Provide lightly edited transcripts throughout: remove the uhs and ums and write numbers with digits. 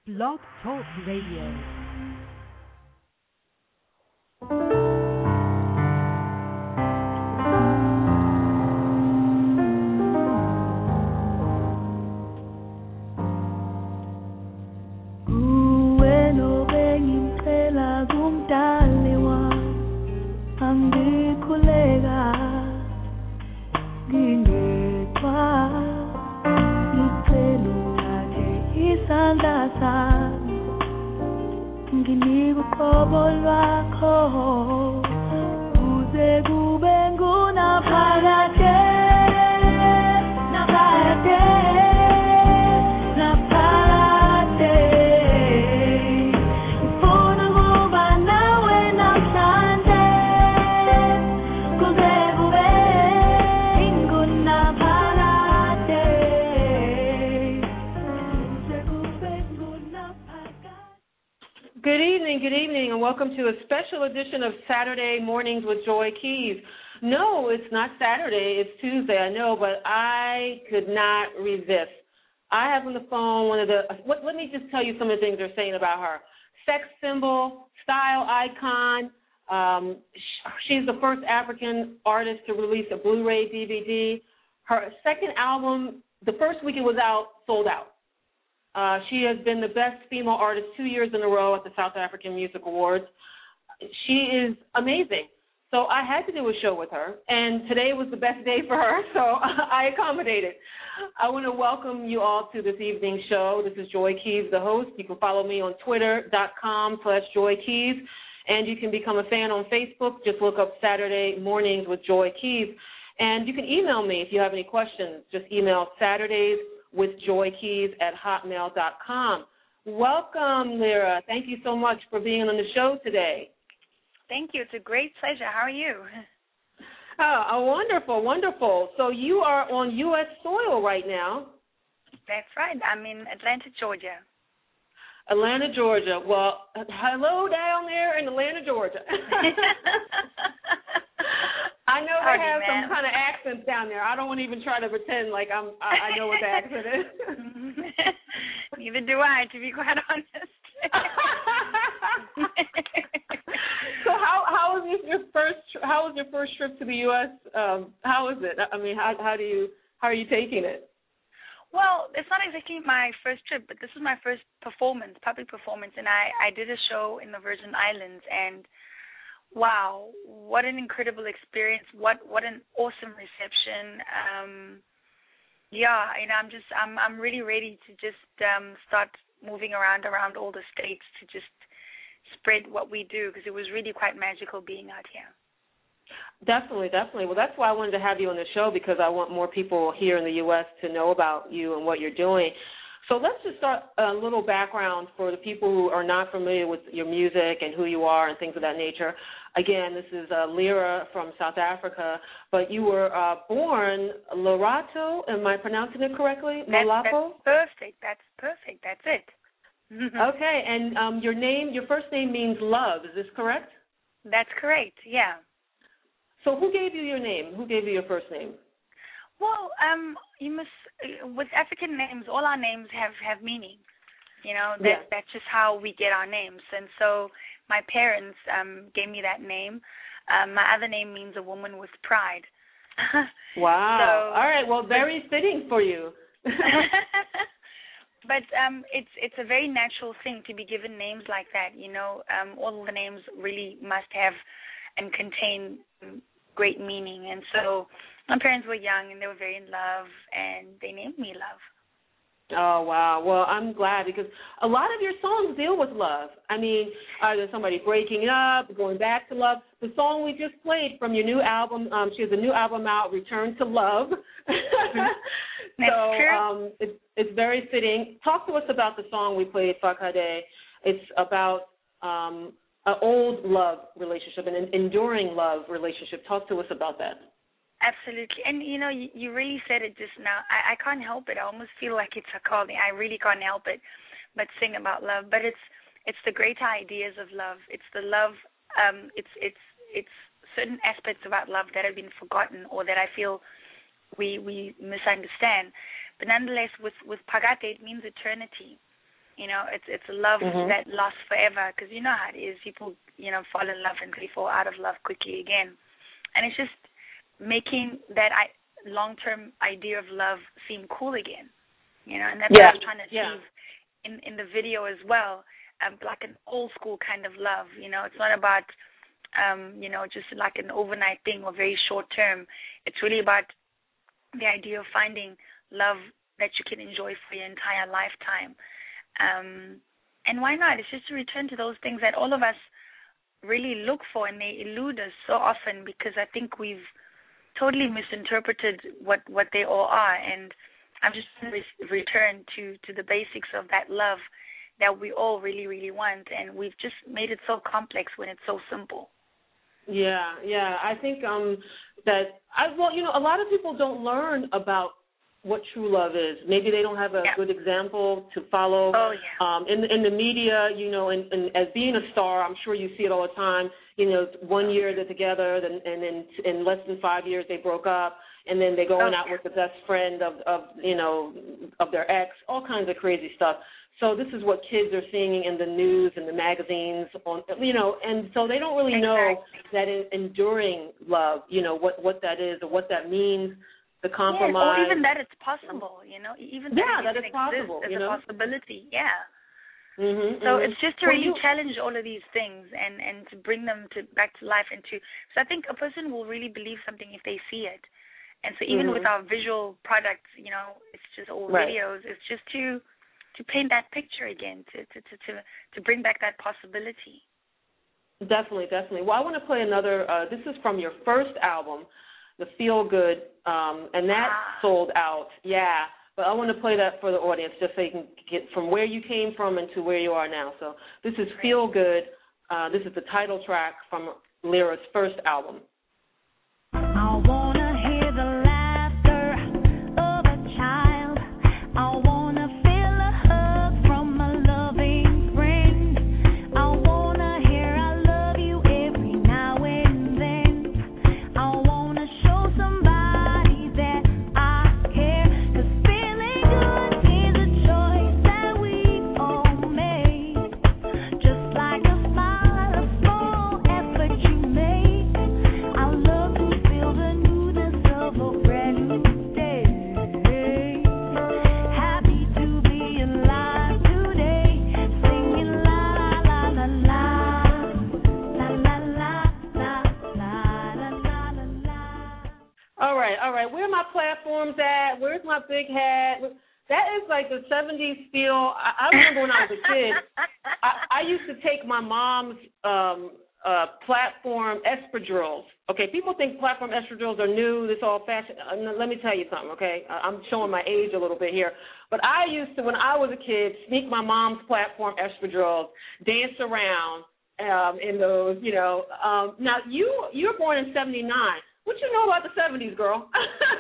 Blog Talk Radio. Welcome to a special edition of Saturday Mornings with Joy Keys. No, it's not Saturday, it's Tuesday, I know, but I could not resist. I have on the phone one of the, let me just tell you some of the things they're saying about her. Sex symbol, style icon. She's the first African artist to release a Blu-ray DVD. Her second album, the first week it was out, sold out. She has been the best female artist 2 years in a row at the South African Music Awards. She is amazing. So I had to do a show with her, and today was the best day for her, so I accommodated. I want to welcome you all to this evening's show. This is Joy Keys, the host. You can follow me on twitter.com/JoyKeys, and you can become a fan on Facebook. Just look up Saturday Mornings with Joy Keys. And you can email me if you have any questions. Just email SatudaysWithJoyKeys@hotmail.com. Welcome, Lyra. Thank you so much for being on the show today. Thank you. It's a great pleasure. How are you? Oh, wonderful, wonderful. So you are on U.S. soil right now. That's right. I'm in Atlanta, Georgia. Atlanta, Georgia. Well, hello down there in Atlanta, Georgia. I know they have some kind of accents down there. I don't want to even try to pretend like I know what the accent is. Neither do I, to be quite honest. So how was your first trip to the U.S.? How is it? I mean, how are you taking it? Well, it's not exactly my first trip, but this is my first public performance, and I did a show in the Virgin Islands, and wow, what an incredible experience! What an awesome reception! I'm really ready to just start moving around all the states to just spread what we do, because it was really quite magical being out here. Definitely. Well, that's why I wanted to have you on the show, because I want more people here in the U.S. to know about you and what you're doing. So let's just start a little background for the people who are not familiar with your music and who you are and things of that nature. Again, this is Lyra from South Africa, but you were born Lorato. Am I pronouncing it correctly? That's perfect. That's it. Okay, and your first name means love. Is this correct? That's correct, yeah. So who gave you your name? Who gave you your first name? Well, with African names, all our names have meaning. You know, that's just how we get our names. And so my parents gave me that name. My other name means a woman with pride. Wow. So, all right, well, very fitting for you. But it's a very natural thing to be given names like that. You know, all the names really must have and contain great meaning. And so my parents were young and they were very in love, and they named me Love. Oh, wow. Well, I'm glad, because a lot of your songs deal with love. I mean, either somebody breaking up, going back to love. The song we just played from your new album, she has a new album out, Return to Love. That's true. It's very fitting. Talk to us about the song we played, Fakade. It's about an old love relationship, an enduring love relationship. Talk to us about that. Absolutely. And, you know, you really said it just now. I can't help it. I almost feel like it's a calling. I really can't help it but sing about love. But it's the great ideas of love. It's the love. It's certain aspects about love that have been forgotten, or that I feel we misunderstand. But nonetheless, with Phakade, it means eternity. You know, it's a love that lasts forever, because you know how it is. People, you know, fall in love and they fall out of love quickly again. And it's just making that long-term idea of love seem cool again. You know, and that's what I was trying to achieve in the video as well. Like an old school kind of love. You know, it's not about, you know, just like an overnight thing or very short term. It's really about the idea of finding love that you can enjoy for your entire lifetime. And why not? It's just to return to those things that all of us really look for, and they elude us so often because I think we've totally misinterpreted what they all are. And I'm just going to return to the basics of that love that we all really, really want, and we've just made it so complex when it's so simple. Yeah. I think well, you know, a lot of people don't learn about what true love is. Maybe they don't have a good example to follow. Oh, yeah. In the media, you know, and as being a star, I'm sure you see it all the time. You know, 1 year they're together, and then in less than 5 years they broke up, and then they're going out with the best friend of you know, of their ex, all kinds of crazy stuff. So this is what kids are seeing in the news and the magazines, on, you know, and so they don't really know that enduring love, you know, what that is or what that means. The compromise. Or even that it's possible, you know, even that it's possible. It's you know? a possibility, yeah. So it's just to really challenge all of these things and to bring them back to life. So I think a person will really believe something if they see it. And so even with our visual products, you know, it's just all videos. It's just to paint that picture again, to bring back that possibility. Definitely. Well, I want to play another. This is from your first album, The Feel Good, and that sold out. Yeah, but I want to play that for the audience just so you can get from where you came from and to where you are now. So this is Feel Good. This is the title track from Lyra's first album. I wanna hear the laughter of a child. I wanna feel a hug from a loving friend. I wanna hear I love you every now and then. I wanna show somebody that I care. 'Cause feeling good is a choice that we all make. Just like a smile, a small effort you make. I love to feel the newness of a brand new day. Happy to be alive today. Singing la la la la la la la la la la la la. All right. Where are my platforms at? Where's my big hat? That is like the 70s feel. I remember when I was a kid, I used to take my mom's platform espadrilles. Okay, people think platform espadrilles are new. This all fashion. Let me tell you something, okay? I'm showing my age a little bit here. But I used to, when I was a kid, sneak my mom's platform espadrilles, dance around in those, you know. Now, you were born in 79. What you know about the 70s, girl?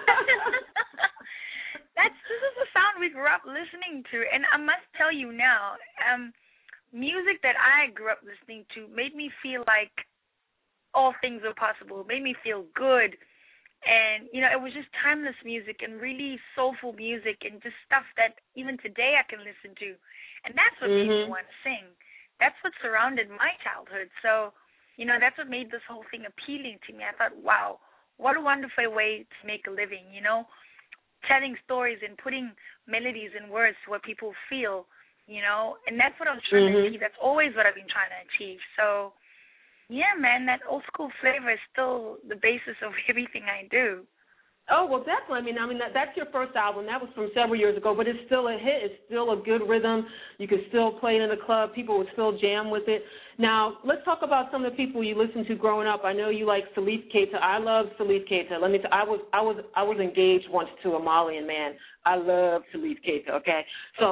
This is the sound we grew up listening to, and I must tell you now, music that I grew up listening to made me feel like all things are possible. It made me feel good, and you know, it was just timeless music and really soulful music and just stuff that even today I can listen to, and that's what made me want to sing. That's what surrounded my childhood. So, you know, that's what made this whole thing appealing to me. I thought, wow, what a wonderful way to make a living, you know, telling stories and putting melodies and words to what people feel, you know, and that's what I was trying to achieve. That's always what I've been trying to achieve. So, yeah, man, that old school flavor is still the basis of everything I do. Oh, well, definitely. I mean that's your first album. That was from several years ago, but it's still a hit. It's still a good rhythm. You can still play it in a club. People would still jam with it. Now, let's talk about some of the people you listened to growing up. I know you like Salif Keita. I love Salif Keita. Let me I was engaged once to a Malian man. I love Salif Keita, okay? So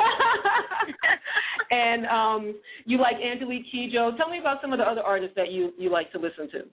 and you like Angelique Kidjo. Tell me about some of the other artists that you like to listen to.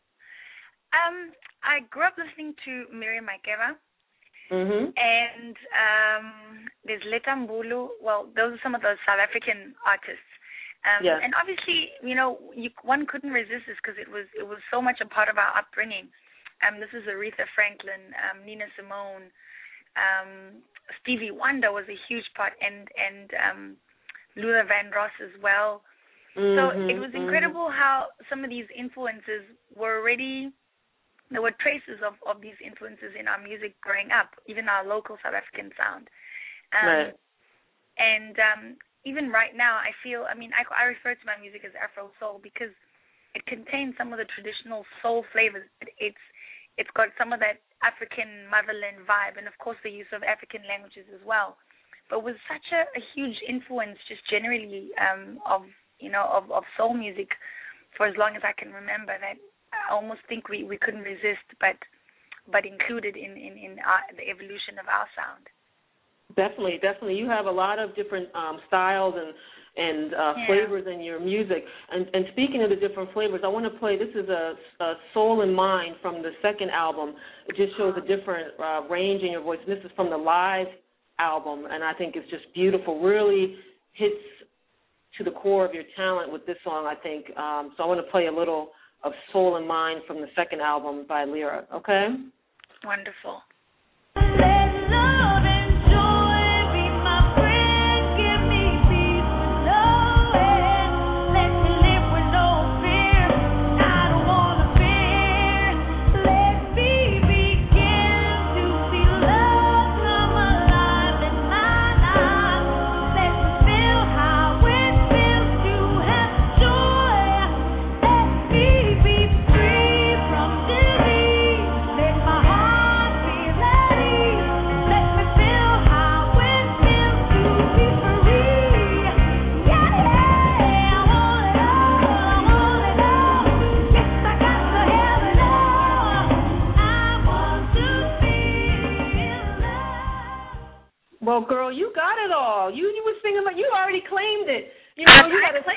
I grew up listening to Miriam Makeba, and there's Letta Mbulu. Well, those are some of the South African artists. And obviously, you know, one couldn't resist this because it was so much a part of our upbringing. This is Aretha Franklin, Nina Simone, Stevie Wonder was a huge part, and Luther Vandross as well. So it was incredible how some of these influences were already, there were traces of these influences in our music growing up, even our local South African sound. Right. And even right now, I feel, I refer to my music as Afro Soul because it contains some of the traditional soul flavors. It's got some of that African motherland vibe, and of course the use of African languages as well. But with such a huge influence, just generally of soul music for as long as I can remember, that I almost think we couldn't resist, but included in the evolution of our sound. Definitely. You have a lot of different styles and flavors in your music. And speaking of the different flavors, I want to play, this is a Soul in Mind from the second album. It just shows a different range in your voice. And this is from the live album, and I think it's just beautiful. Really hits to the core of your talent with this song, I think. So I want to play a little of Soul in Mind from the second album by Lyra, okay? Wonderful. Well, girl, you got it all. You were singing like you already claimed it. You claimed it.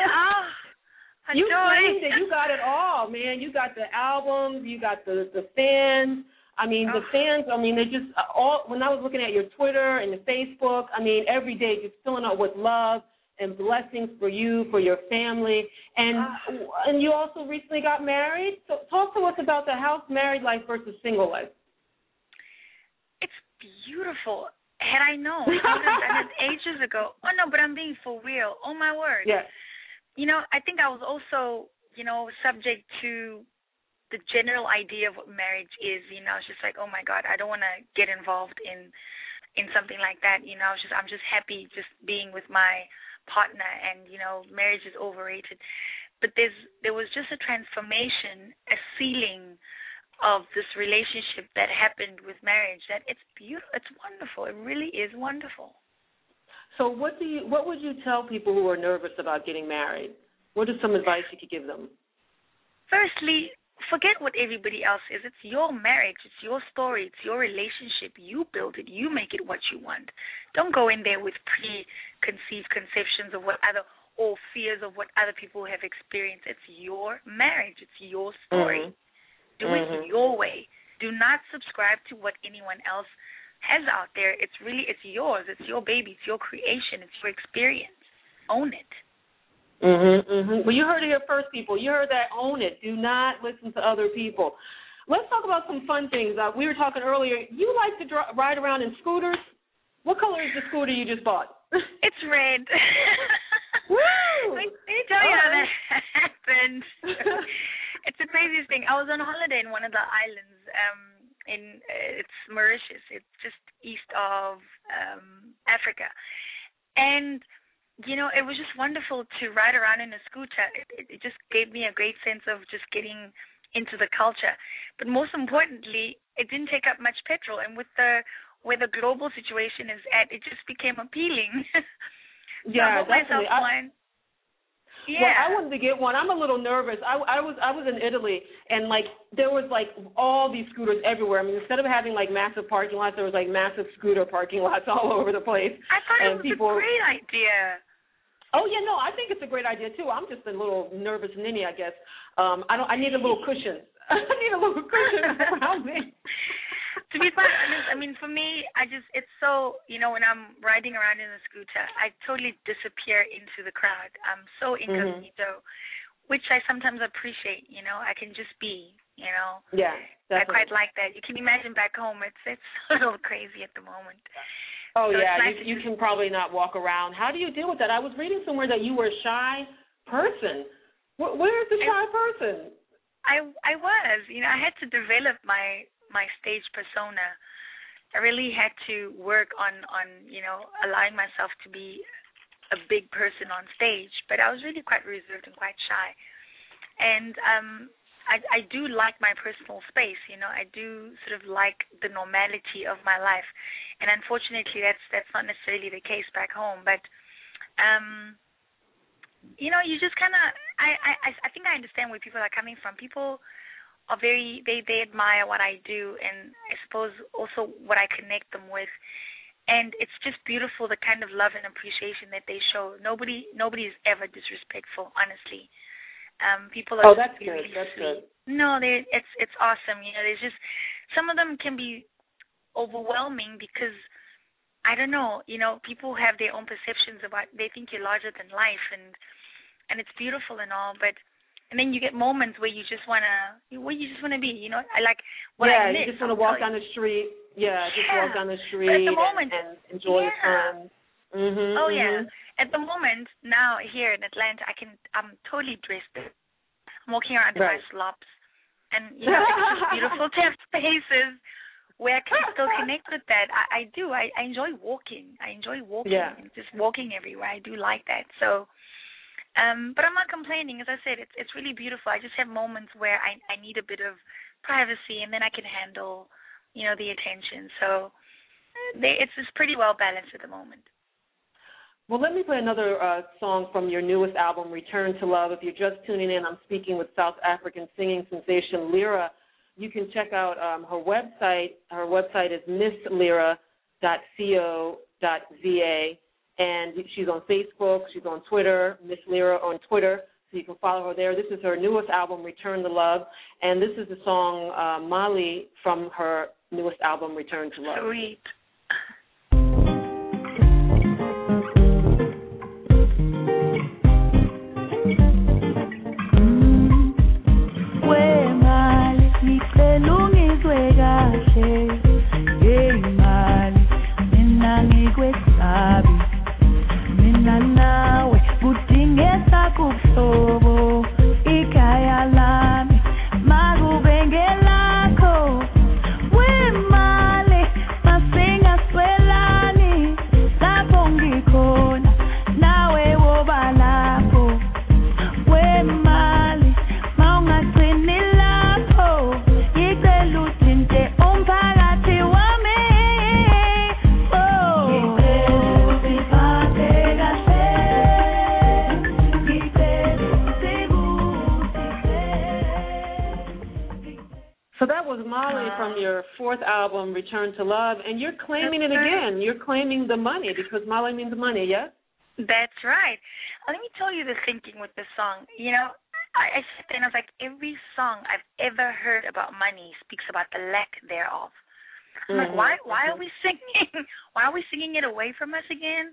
You claimed it. You got it all, man. You got the albums. You got the fans. The fans. They just all. When I was looking at your Twitter and the Facebook, every day just filling up with love and blessings for you, for your family, and you also recently got married. So talk to us about the house married life versus single life. It's beautiful. Had I known, I would have done it ages ago. Oh, no, but I'm being for real. Oh, my word. Yeah. I think I was also, subject to the general idea of what marriage is. It's just like, oh, my God, I don't want to get involved in something like that. I'm just happy just being with my partner, and, marriage is overrated. But there was just a transformation, a sealing of this relationship that happened with marriage, that it's beautiful. It's wonderful. It really is wonderful. So what would you tell people who are nervous about getting married? What is some advice you could give them? Firstly, forget what everybody else is. It's your marriage. It's your story. It's your relationship. You build it. You make it what you want. Don't go in there with preconceived conceptions of or fears of what other people have experienced. It's your marriage. It's your story. Mm-hmm. Do it your way. Do not subscribe to what anyone else has out there. It's yours. It's your baby. It's your creation. It's your experience. Own it. Well, you heard it here first, people. You heard that. Own it. Do not listen to other people. Let's talk about some fun things. We were talking earlier. You like to ride around in scooters. What color is the scooter you just bought? It's red. Woo! Let me tell you how that happened. It's the craziest thing. I was on holiday in one of the islands. It's Mauritius. It's just east of Africa, and it was just wonderful to ride around in a scooter. It just gave me a great sense of just getting into the culture. But most importantly, it didn't take up much petrol, and with where the global situation is at, it just became appealing. Yeah, definitely. Yeah. Well, I wanted to get one. I'm a little nervous. I was in Italy, and there was all these scooters everywhere. Instead of having massive parking lots, there was massive scooter parking lots all over the place. I thought it was a great idea. Oh yeah, no, I think it's a great idea too. I'm just a little nervous ninny, I guess. I need a little cushion. I need a little cushion around me. To be quite honest, for me, it's so, when I'm riding around in a scooter, I totally disappear into the crowd. I'm so incognito, which I sometimes appreciate, I can just be, Yeah, definitely. I quite like that. You can imagine back home, it's a little crazy at the moment. Oh, so yeah, nice you can probably not walk around. How do you deal with that? I was reading somewhere that you were a shy person. Where is the shy person? I was, I had to develop my stage persona. I really had to work on allowing myself to be a big person on stage, but I was really quite reserved and quite shy. And I do like my personal space, I do sort of like the normality of my life. And unfortunately that's not necessarily the case back home, but you just kind of I think I understand where people are coming from. People are they admire what I do, and I suppose also what I connect them with. And it's just beautiful, the kind of love and appreciation that they show. Nobody is ever disrespectful, honestly. People are that's good. really That's sweet. good. No, it's awesome. There's just some of them can be overwhelming because I don't know. People have their own perceptions about. They think you're larger than life, and it's beautiful and all, but. And then you get moments where you just wanna be. I like what I miss. You just want to walk down the street. Yeah, just walk down the street but at the moment, and enjoy the sun. Yeah. At the moment now here in Atlanta, I'm totally dressed. I'm walking around in my slops, and it's just beautiful to have spaces where I can still connect with that. I do. I enjoy walking. And just walking everywhere. I do like that. So. But I'm not complaining. As I said, it's really beautiful. I just have moments where I need a bit of privacy, and then I can handle, the attention. So it's pretty well balanced at the moment. Well, let me play another song from your newest album, Return to Love. If you're just tuning in, I'm speaking with South African singing sensation Lyra. You can check out her website. Her website is misslyra.co.za. And she's on Facebook, she's on Twitter, Miss Lyra on Twitter, so you can follow her there. This is her newest album, Return to Love, and this is the song Mali from her newest album, Return to Love. Sweet. Nawe kudingeka kubuhlobo ikhaya lami makubengelakho wemali masingaswelani lapho ngikhona nawe woba lapho wemali mawungagcini lapho ngicela uthinte umphakathi wami. So that was Mali from your fourth album, Return to Love, and you're claiming it again. You're claiming the money because Mali means money, yes? That's right. Let me tell you the thinking with this song. I sat there and I was like, every song I've ever heard about money speaks about the lack thereof. I'm like, why are we singing? Why are we singing it away from us again?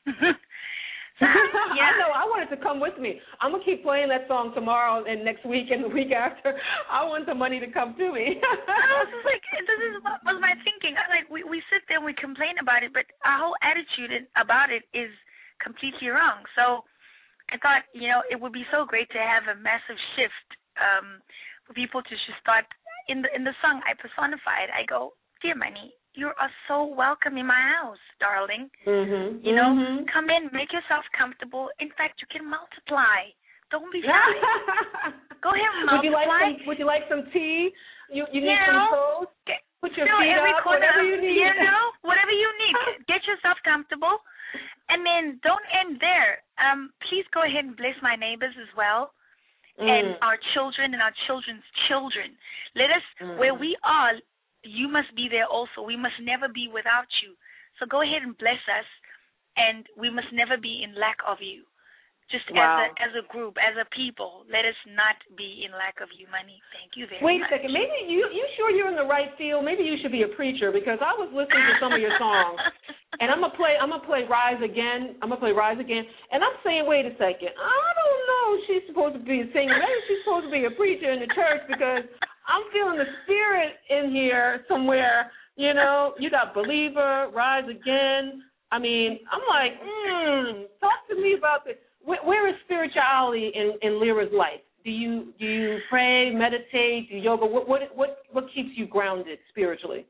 I know. I want it to come with me. I'm going to keep playing that song tomorrow and next week and the week after. I want the money to come to me. I was like, this is what was my thinking. I like, we sit there and we complain about it, but our whole attitude about it is completely wrong. So I thought, it would be so great to have a massive shift for people to just start. In the song, I personified. I go, dear money, you are so welcome in my house, darling. Come in, make yourself comfortable. In fact, you can multiply. Don't be shy. Go ahead and multiply. Would you like some tea? You need some toast? Put your feet up, corner, whatever you need. Whatever you need. Get yourself comfortable. And then don't end there. Please go ahead and bless my neighbors as well. And our children and our children's children. Let us, where we are, you must be there also. We must never be without you. So go ahead and bless us, and we must never be in lack of you. Just as a group, as a people, let us not be in lack of you, money. Thank you very much. Wait a second. Maybe you sure you're in the right field? Maybe you should be a preacher because I was listening to some of your songs, and I'm gonna play Rise Again. I'm gonna play Rise Again, and I'm saying, wait a second. I don't know. She's supposed to be a singer. Maybe she's supposed to be a preacher in the church because I'm feeling the spirit in here somewhere You know, you got Believer, Rise Again. I mean, I'm like, talk to me about this. Where is spirituality in Lyra's life? Do you pray, meditate, do yoga? What keeps you grounded spiritually?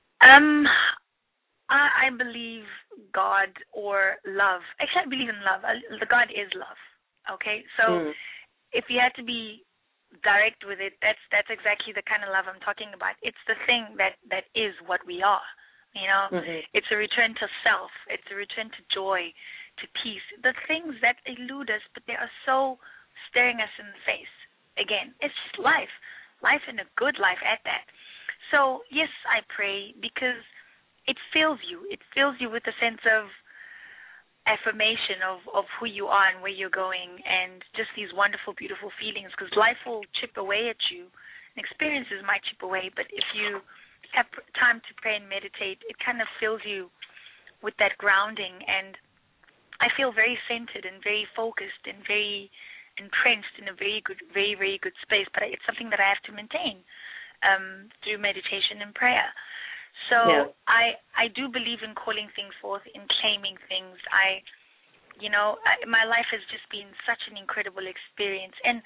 I believe God or love. Actually, I believe in love. The God is love. Okay, so if you had to be direct with it, that's exactly the kind of love I'm talking about. It's the thing that is what we are. You know, it's a return to self. It's a return to joy, to peace. The things that elude us, but they are so staring us in the face. Again, it's just life and a good life at that. So yes, I pray because it fills you. It fills you with a sense of affirmation of who you are and where you're going, and just these wonderful, beautiful feelings. Because life will chip away at you, and experiences might chip away. But if you have time to pray and meditate, it kind of fills you with that grounding, and I feel very centered and very focused and very entrenched in a very, very good space. But it's something that I have to maintain through meditation and prayer. So I do believe in calling things forth, in claiming things. My life has just been such an incredible experience, and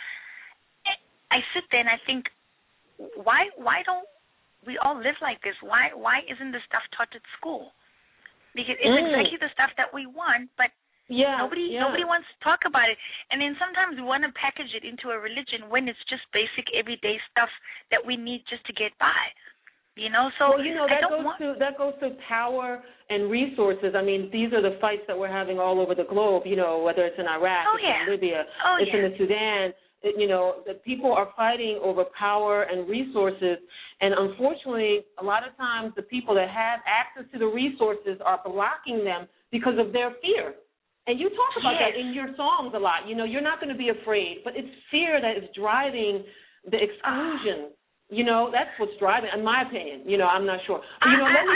I sit there and I think, why don't we all live like this? Why isn't this stuff taught at school? Because it's exactly the stuff that we want, but nobody wants to talk about it. And then sometimes we want to package it into a religion when it's just basic everyday stuff that we need just to get by. You know, so that goes to power and resources. I mean, these are the fights that we're having all over the globe. You know, whether it's in Iraq, it's in Libya, it's in the Sudan. The people are fighting over power and resources, and unfortunately, a lot of times the people that have access to the resources are blocking them because of their fear. And you talk about that in your songs a lot. You know, you're not going to be afraid, but it's fear that is driving the exclusion. You know, that's what's driving, in my opinion. You know, I'm not sure. But,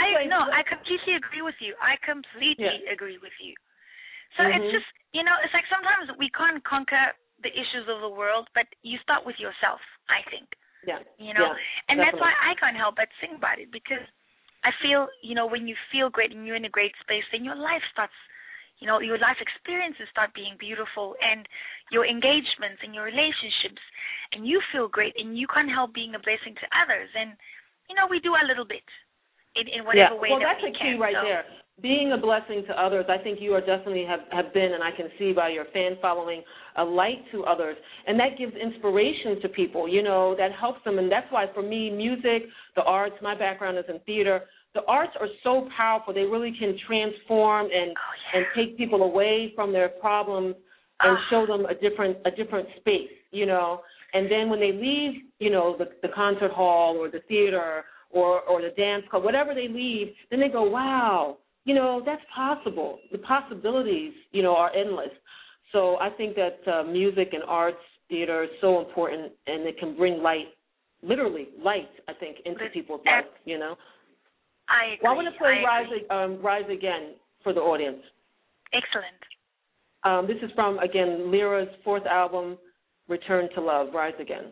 I completely agree with you. I completely agree with you. So it's just, it's like sometimes we can't conquer the issues of the world, but you start with yourself, I think. Yeah. You know, and that's why I can't help but sing about it, because I feel, when you feel great and you're in a great space, then your life starts, your life experiences start being beautiful, and your engagements and your relationships, and you feel great, and you can't help being a blessing to others. And, we do our little bit in whatever way that we can. Well, that's the key right there. Being a blessing to others. I think you are definitely have been, and I can see by your fan following, a light to others. And that gives inspiration to people, that helps them. And that's why for me, music, the arts, my background is in theater, the arts are so powerful. They really can transform and take people away from their problems and show them a different space, And then when they leave, the concert hall or the theater or the dance club, whatever they leave, then they go, wow, that's possible. The possibilities, are endless. So I think that music and arts, theater is so important, and it can bring light, literally light, I think, into people's lives, I agree. Well, I want to play Rise Again for the audience. Excellent. This is from, again, Lyra's fourth album, Return to Love, Rise Again.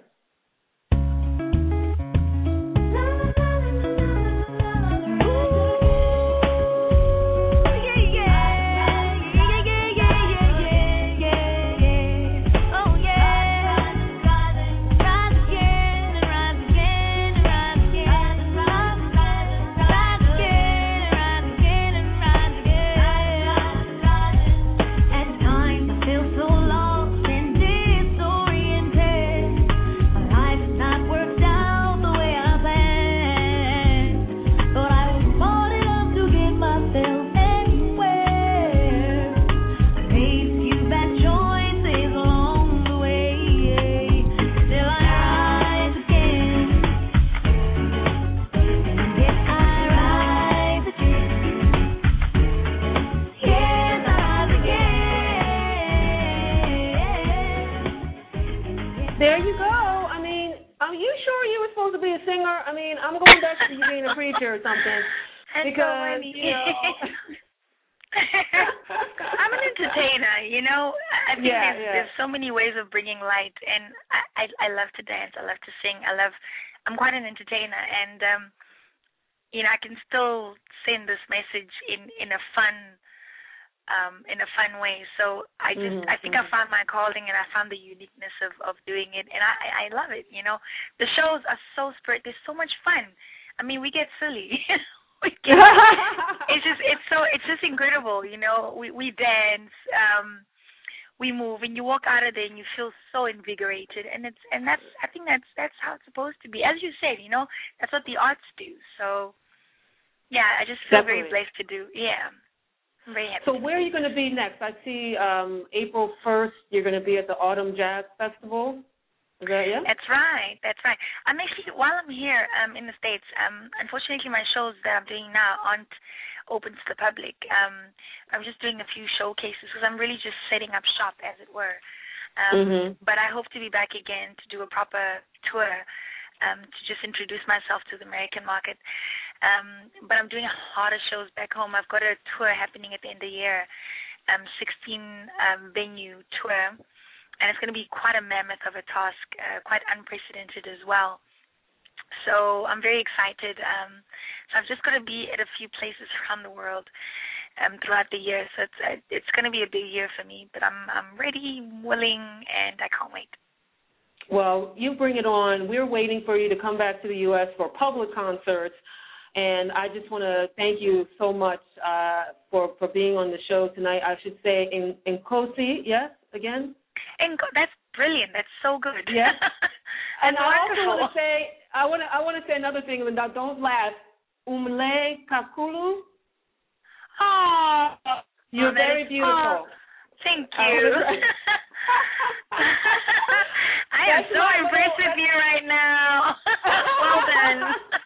There you go. I mean, are you sure you were supposed to be a singer? I mean, I'm going back to you being a preacher or something. Because, I'm an entertainer, I think there's so many ways of bringing light, and I love to dance. I love to sing. I'm quite an entertainer, and, I can still send this message in a fun way. So I think I found my calling, and I found the uniqueness of doing it, and I love it. The shows are so they're so much fun. I mean, we get silly. It's just incredible. We dance, we move, and you walk out of there and you feel so invigorated, and I think that's how it's supposed to be. As you said, that's what the arts do. So yeah, I just feel very blessed to do. Yeah. I'm very happy. So where are you going to be next? I see April 1st, you're going to be at the Autumn Jazz Festival. Is that it? That's right. I'm actually, while I'm here in the States, unfortunately my shows that I'm doing now aren't open to the public. I'm just doing a few showcases because I'm really just setting up shop, as it were. But I hope to be back again to do a proper tour, to just introduce myself to the American market. But I'm doing a lot of shows back home. I've got a tour happening at the end of the year, 16 venue tour, and it's going to be quite a mammoth of a task, quite unprecedented as well. So I'm very excited. So I've just got to be at a few places around the world throughout the year. So it's going to be a big year for me, but I'm ready, willing, and I can't wait. Well, you bring it on. We're waiting for you to come back to the U.S. for public concerts. And I just want to thank you so much for being on the show tonight. I should say Nkosi, yes, again? That's brilliant. That's so good. Yeah. And I wonderful. also want to say, I want to say another thing, Linda. Don't laugh. Umle Kakulu. Oh, you're very beautiful. Thank you. I am so impressed with you right now. Well done.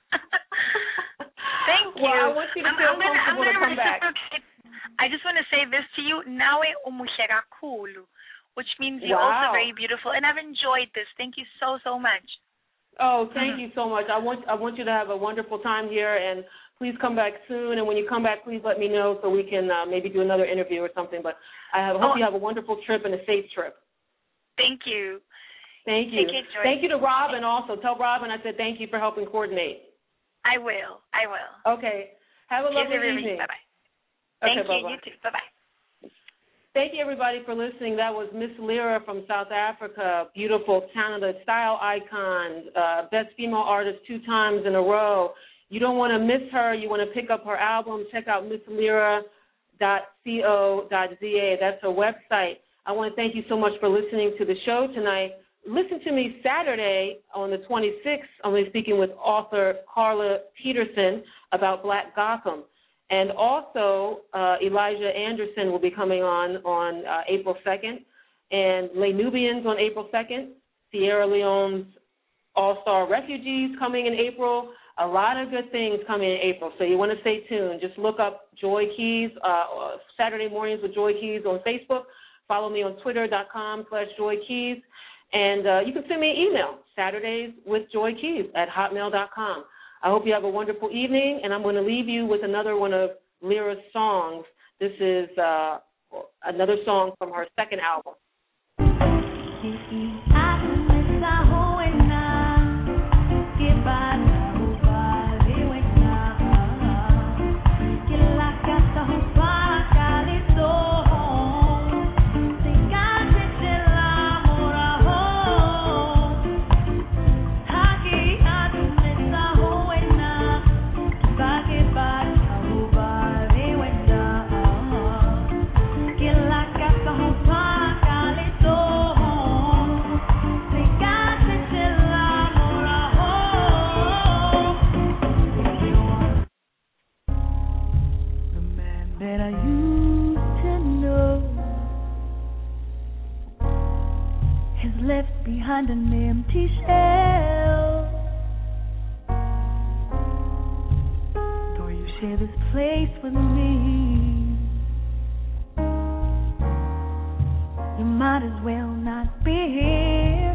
Thank you. Well, I want you to feel comfortable to come back. I just want to say this to you. Nawe umuhle kakhulu, which means you're also very beautiful, and I've enjoyed this. Thank you so much. Oh, thank you so much. I want you to have a wonderful time here, and please come back soon. And when you come back, please let me know so we can maybe do another interview or something. But I hope you have a wonderful trip and a safe trip. Thank you. Thank you. Thank you to Robin also. Tell Robin I said thank you for helping coordinate. I will. Okay. Have a lovely evening. Bye-bye. Okay, thank you. bye-bye. You too. Bye-bye. Thank you, everybody, for listening. That was Miss Lyra from South Africa. Beautiful, talented, style icon, best female artist 2 times in a row. You don't want to miss her. You want to pick up her album. Check out misslyra.co.za. That's her website. I want to thank you so much for listening to the show tonight. Listen to me Saturday on the 26th. I'm going to be speaking with author Carla Peterson about Black Gotham. And also, Elijah Anderson will be coming on April 2nd, and Les Nubians on April 2nd, Sierra Leone's All-Star Refugees coming in April. A lot of good things coming in April, so you want to stay tuned. Just look up Joy Keys, Saturday Mornings with Joy Keys on Facebook. Follow me on twitter.com/Joy Keys. And you can send me an email, saturdayswithjoykeys@hotmail.com. I hope you have a wonderful evening, and I'm going to leave you with another one of Lyra's songs. This is another song from her second album. Behind an empty shell, though you share this place with me, you might as well not be here,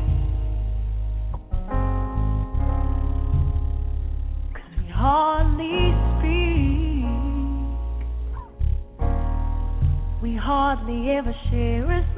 'cause we hardly speak, we hardly ever share a